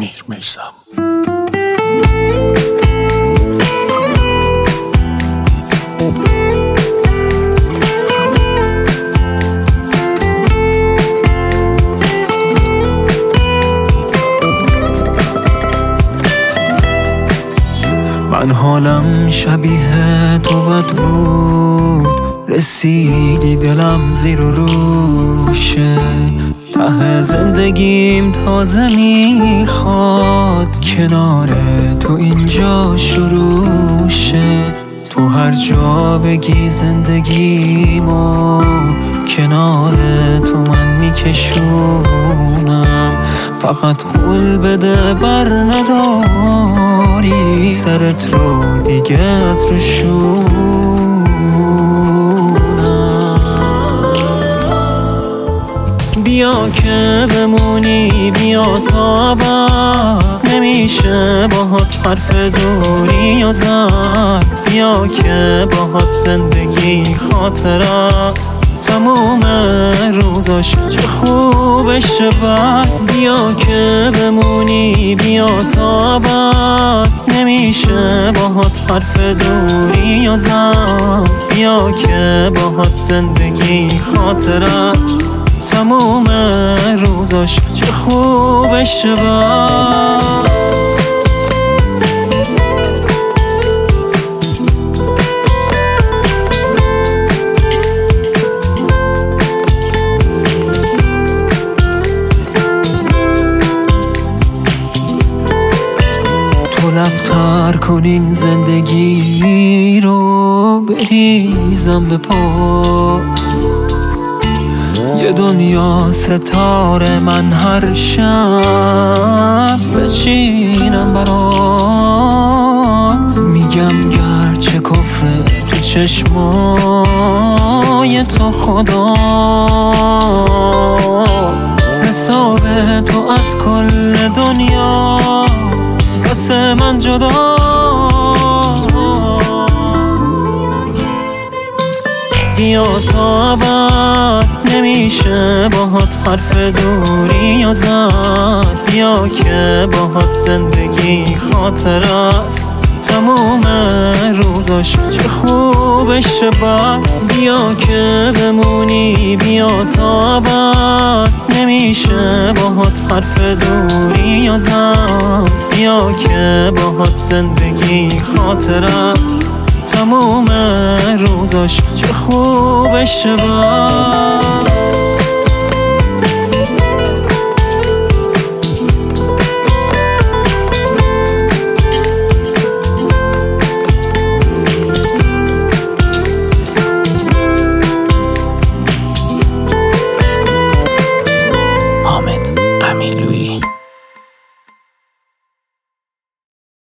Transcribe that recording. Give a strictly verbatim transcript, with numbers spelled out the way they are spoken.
امیر میثم. من حالم شبیه تو بد بود، رسیدی دلم زیر و روشه. ته زندگیم تازه میخواد، کنار تو اینجا شروع شه. تو هر جا بگی زندگیمو، کنار تو من میکشونم. فقط خول بده بر نداری، سرت رو دیگه از رو شونم. بیا که بمونی، بیا تا ابد، نمیشه باهات حرف دوری و زد. بیا که باهات زندگی خاطرت، تموم روزاش چه خوبش بد. بیا که بمونی، بیا تا ابد، نمیشه باهات حرف دوری و زد. بیا که باهات زندگی خاطرت، تموم روزاش چه خوبش بد. لبتر کنین زندگی رو، بریزم به پا. یه دنیا ستاره من هر شب بچینم برات. میگم گرچه کفره تو چشمای تو خدا، حساب تو از کل دنیا واسه من جدا. بیا تا ابد، نمیشه باهات حرف دوری و زد. بیا که باهات زندگی خاطرت، تموم روزاش چه خوبش بد. بیا که بمونی، بیا تا ابد، نمیشه باهات حرف دوری و زد. بیا که باهات زندگی خاطرت، تموم روزاش چه خوبش بد. حامد امیرلویی.